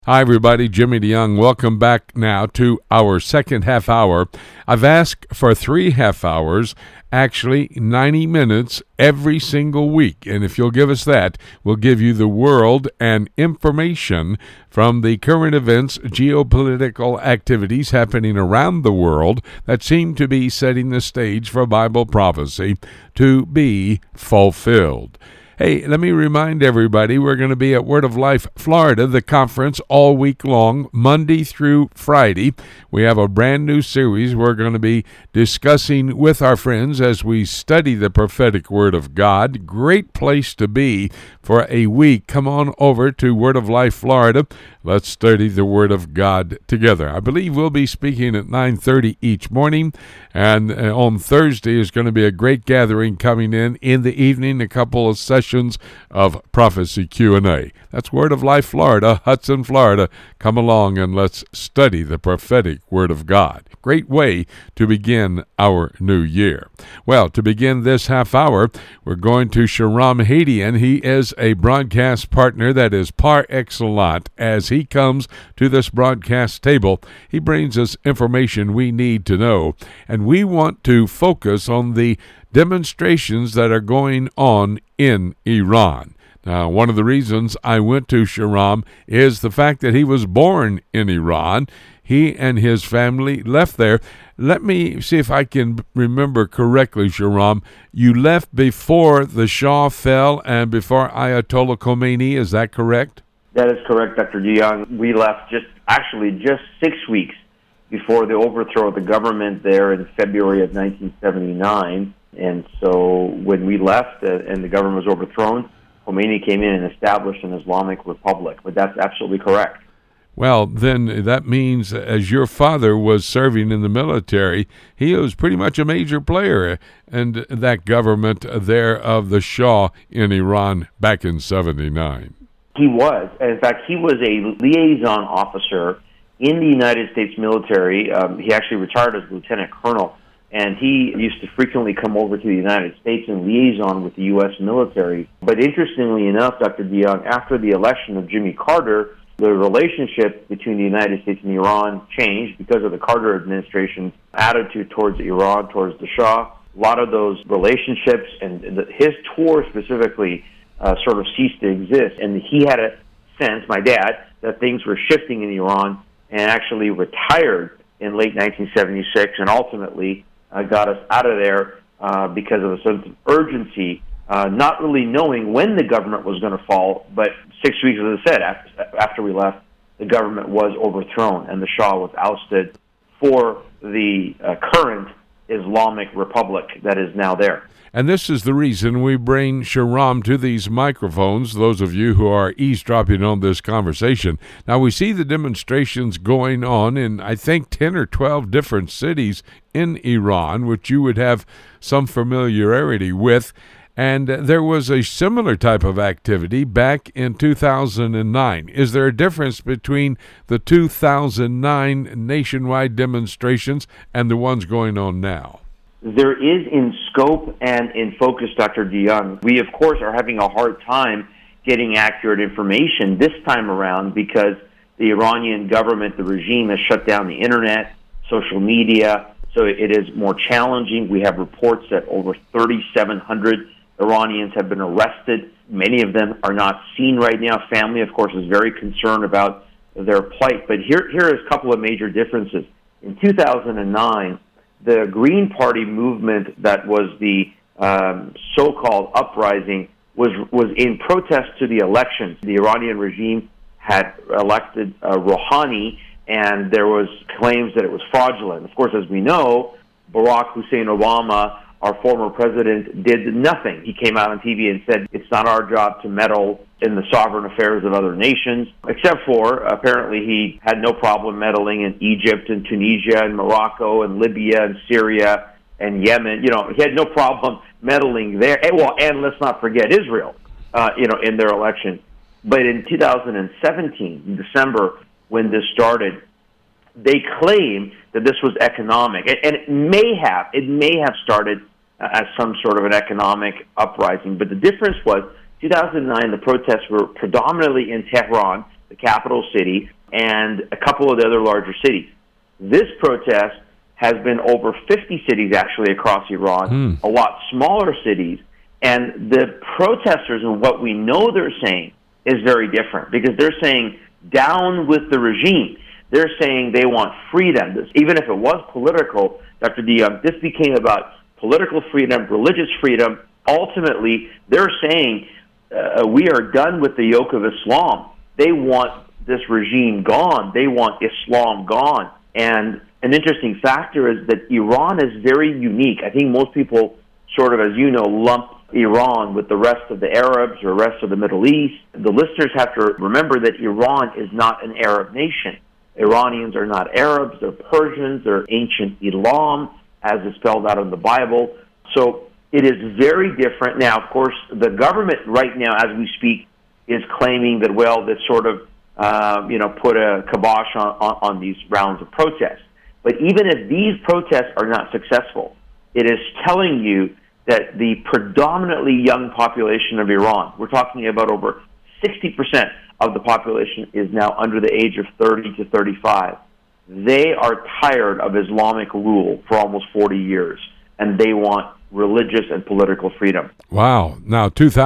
Hi, everybody. Jimmy DeYoung. Welcome back now to our second half hour. I've asked for 3 half hours, actually 90 minutes every single week. And if you'll give us that, we'll give you the world and information from the current events, geopolitical activities happening around the world that seem to be setting the stage for Bible prophecy to be fulfilled. Hey, let me remind everybody, we're going to be at Word of Life, Florida, the conference all week long, Monday through Friday. We have a brand new series we're going to be discussing with our friends as we study the prophetic Word of God. Great place to be for a week. Come on over to Word of Life, Florida. Let's study the Word of God together. I believe we'll be speaking at 9:30 each morning, and on Thursday is going to be a great gathering coming in the evening, a couple of sessions of Prophecy Q&A. That's Word of Life, Florida, Hudson, Florida. Come along and let's study the prophetic Word of God. Great way to begin our new year. Well, to begin this half hour, we're going to Shahram Hadian. He is a broadcast partner that is par excellence. As he comes to this broadcast table, he brings us information we need to know, and we want to focus on the demonstrations that are going on in Iran. Now, one of the reasons I went to Shahram is the fact that he was born in Iran. He and his family left there. Let me see if I can remember correctly, Shahram. You left before the Shah fell and before Ayatollah Khomeini. Is that correct? That is correct, Dr. DeYoung. We left just 6 weeks before the overthrow of the government there in February of 1979. And so when we left and the government was overthrown, Khomeini came in and established an Islamic Republic. But that's absolutely correct. Well, then that means as your father was serving in the military, he was pretty much a major player in that government there of the Shah in Iran back in 79. He was. In fact, he was a liaison officer in the United States military. He actually retired as lieutenant colonel, and he used to frequently come over to the United States and liaison with the U.S. military. But interestingly enough, Dr. DeYoung, after the election of Jimmy Carter, the relationship between the United States and Iran changed because of the Carter administration's attitude towards Iran, towards the Shah. A lot of those relationships and his tour specifically sort of ceased to exist. And he had a sense, my dad, that things were shifting in Iran, and actually retired in late 1976 and ultimately got us out of there because of a sense of urgency, not really knowing when the government was going to fall. But 6 weeks, as I said, after we left, the government was overthrown and the Shah was ousted for the current Islamic Republic that is now there. And this is the reason we bring Shahram to these microphones, those of you who are eavesdropping on this conversation. Now, we see the demonstrations going on in, I think, 10 or 12 different cities in Iran, which you would have some familiarity with. And there was a similar type of activity back in 2009. Is there a difference between the 2009 nationwide demonstrations and the ones going on now? There is in scope and in focus, Dr. DeYoung. We, of course, are having a hard time getting accurate information this time around because the Iranian government, the regime, has shut down the internet, social media, so it is more challenging. We have reports that over 3,700 Iranians have been arrested. Many of them are not seen right now. Family, of course, is very concerned about their plight. But here is a couple of major differences. In 2009, the Green Party movement that was the so-called uprising was in protest to the election. The Iranian regime had elected Rouhani, and there was claims that it was fraudulent. Of course, as we know, Barack Hussein Obama, our former president, did nothing. He came out on TV and said, it's not our job to meddle in the sovereign affairs of other nations, except for, apparently, he had no problem meddling in Egypt and Tunisia and Morocco and Libya and Syria and Yemen. He had no problem meddling there. And let's not forget Israel, in their election. But in 2017, in December, when this started, they claim that this was economic. And it may have started as some sort of an economic uprising. But the difference was, 2009, the protests were predominantly in Tehran, the capital city, and a couple of the other larger cities. This protest has been over 50 cities actually across Iran, a lot smaller cities, and the protesters and what we know they're saying is very different, because they're saying down with the regime. They're saying they want freedom. Even if it was political, Dr. DeYoung, this became about political freedom, religious freedom. Ultimately, they're saying we are done with the yoke of Islam. They want this regime gone. They want Islam gone. And an interesting factor is that Iran is very unique. I think most people sort of, as you know, lump Iran with the rest of the Arabs or rest of the Middle East. The listeners have to remember that Iran is not an Arab nation. Iranians are not Arabs, they're Persians, they're ancient Elam, as is spelled out in the Bible. So it is very different. Now, of course, the government right now, as we speak, is claiming that, well, this sort of, put a kibosh on these rounds of protests. But even if these protests are not successful, it is telling you that the predominantly young population of Iran, we're talking about over 60% of the population is now under the age of 30 to 35. They are tired of Islamic rule for almost 40 years, and they want religious and political freedom. Wow. Now,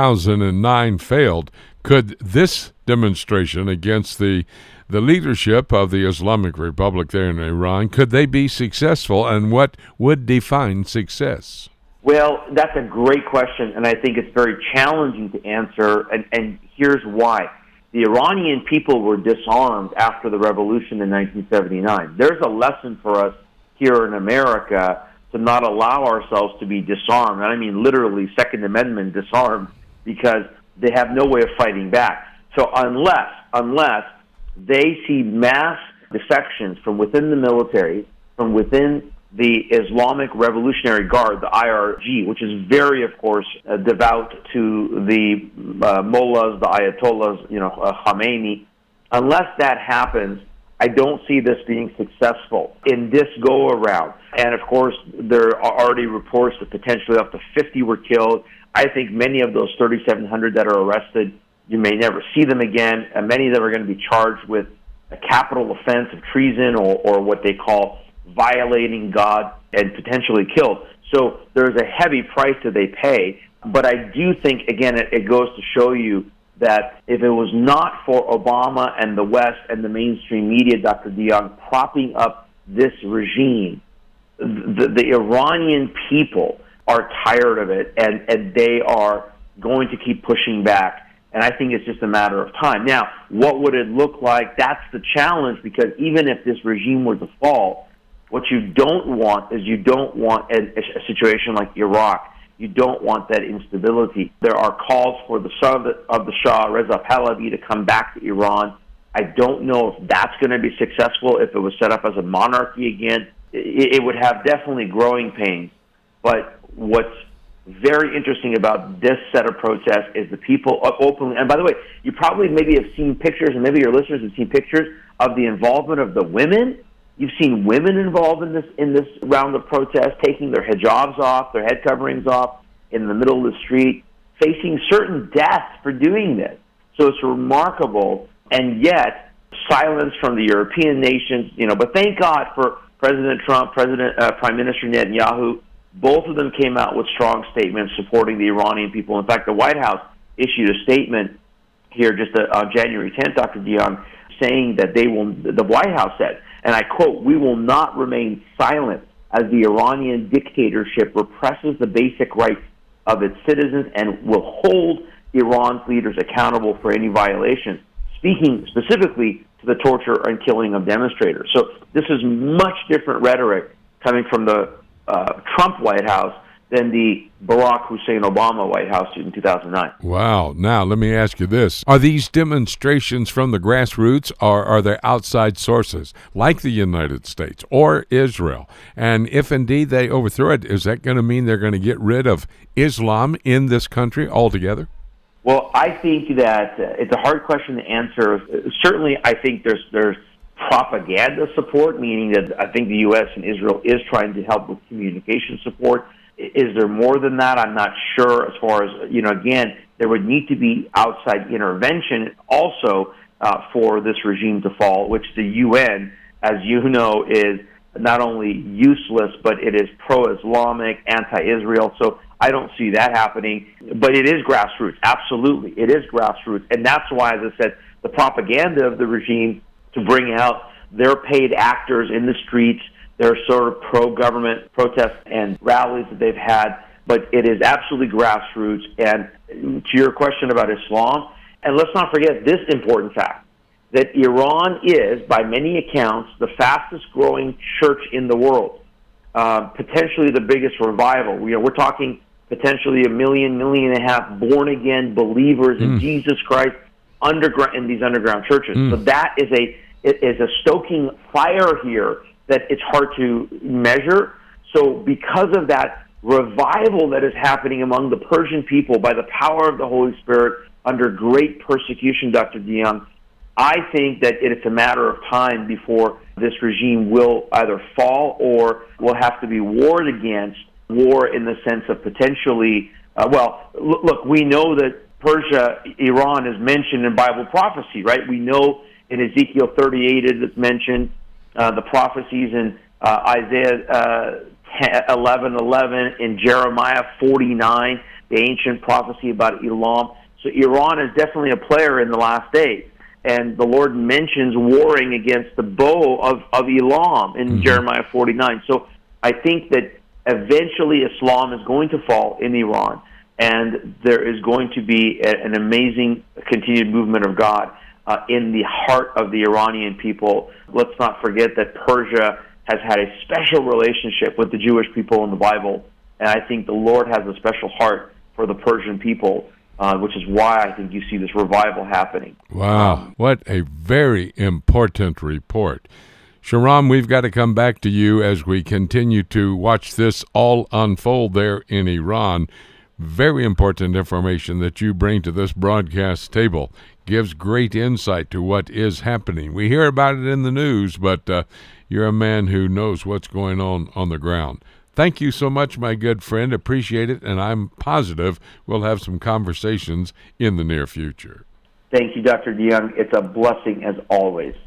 2009 failed. Could this demonstration against the leadership of the Islamic Republic there in Iran, could they be successful, and what would define success? Well, that's a great question, and I think it's very challenging to answer, and here's why. The Iranian people were disarmed after the revolution in 1979. There's a lesson for us here in America to not allow ourselves to be disarmed, and I mean literally Second Amendment disarmed, because they have no way of fighting back. So unless they see mass defections from within the military, from within the Islamic Revolutionary Guard, the IRG, which is very, of course, devout to the mullahs, the ayatollahs, Khomeini. Unless that happens, I don't see this being successful in this go-around. And, of course, there are already reports that potentially up to 50 were killed. I think many of those 3,700 that are arrested, you may never see them again. And many of them are going to be charged with a capital offense of treason or what they call violating God, and potentially killed. So there's a heavy price that they pay. But I do think, again, it goes to show you that if it was not for Obama and the West and the mainstream media, Dr. DeYoung, propping up this regime, the Iranian people are tired of it, and they are going to keep pushing back. And I think it's just a matter of time. Now, what would it look like? That's the challenge, because even if this regime were to fall, what you don't want is you don't want a situation like Iraq. You don't want that instability. There are calls for the son of the Shah, Reza Pahlavi, to come back to Iran. I don't know if that's going to be successful, if it was set up as a monarchy again. It would have definitely growing pains. But what's very interesting about this set of protests is the people openly, and by the way, you probably maybe have seen pictures, and maybe your listeners have seen pictures of the involvement of the women. You've seen women involved in this round of protests, taking their hijabs off, their head coverings off, in the middle of the street, facing certain death for doing this. So it's remarkable, and yet silence from the European nations. But thank God for President Trump, Prime Minister Netanyahu. Both of them came out with strong statements supporting the Iranian people. In fact, the White House issued a statement here just on January 10th, Dr. DeYoung, saying that the White House said, and I quote, "We will not remain silent as the Iranian dictatorship represses the basic rights of its citizens and will hold Iran's leaders accountable for any violations," speaking specifically to the torture and killing of demonstrators. So this is much different rhetoric coming from the Trump White House than the Barack Hussein Obama White House in 2009. Wow. Now, let me ask you this. Are these demonstrations from the grassroots, or are there outside sources like the United States or Israel? And if indeed they overthrow it, is that going to mean they're going to get rid of Islam in this country altogether? Well, I think that it's a hard question to answer. Certainly, I think there's propaganda support, meaning that I think the U.S. and Israel is trying to help with communication support. Is there more than that? I'm not sure. As far as, again, there would need to be outside intervention. Also, for this regime to fall, which the UN, as you know, is not only useless, but it is pro-Islamic, anti-Israel. So I don't see that happening. But it is grassroots. Absolutely. It is grassroots. And that's why, as I said, the propaganda of the regime to bring out their paid actors in the streets, their sort of pro-government protests and rallies that they've had. But it is absolutely grassroots. And to your question about Islam, and let's not forget this important fact, that Iran is, by many accounts, the fastest-growing church in the world, potentially the biggest revival. We're talking potentially 1 million, 1.5 million born-again believers in Jesus Christ in these underground churches. So that is a stoking fire here that it's hard to measure. So because of that revival that is happening among the Persian people by the power of the Holy Spirit under great persecution, Dr. DeYoung, I think that it's a matter of time before this regime will either fall or will have to be warred against, war in the sense of potentially, look, we know that Persia, Iran is mentioned in Bible prophecy, right? We know in Ezekiel 38 it's mentioned, the prophecies in Isaiah 11:11, in Jeremiah 49, the ancient prophecy about Elam. So Iran is definitely a player in the last days. And the Lord mentions warring against the bow of Elam in Jeremiah 49. So I think that eventually Islam is going to fall in Iran, and there is going to be an amazing continued movement of God in the heart of the Iranian people. Let's not forget that Persia has had a special relationship with the Jewish people in the Bible, and I think the Lord has a special heart for the Persian people, which is why I think you see this revival happening. Wow, what a very important report. Shahram, we've got to come back to you as we continue to watch this all unfold there in Iran. Very important information that you bring to this broadcast table. Gives great insight to what is happening. We hear about it in the news, but you're a man who knows what's going on the ground. Thank you so much, my good friend. Appreciate it, and I'm positive we'll have some conversations in the near future. Thank you, Dr. DeYoung. It's a blessing as always.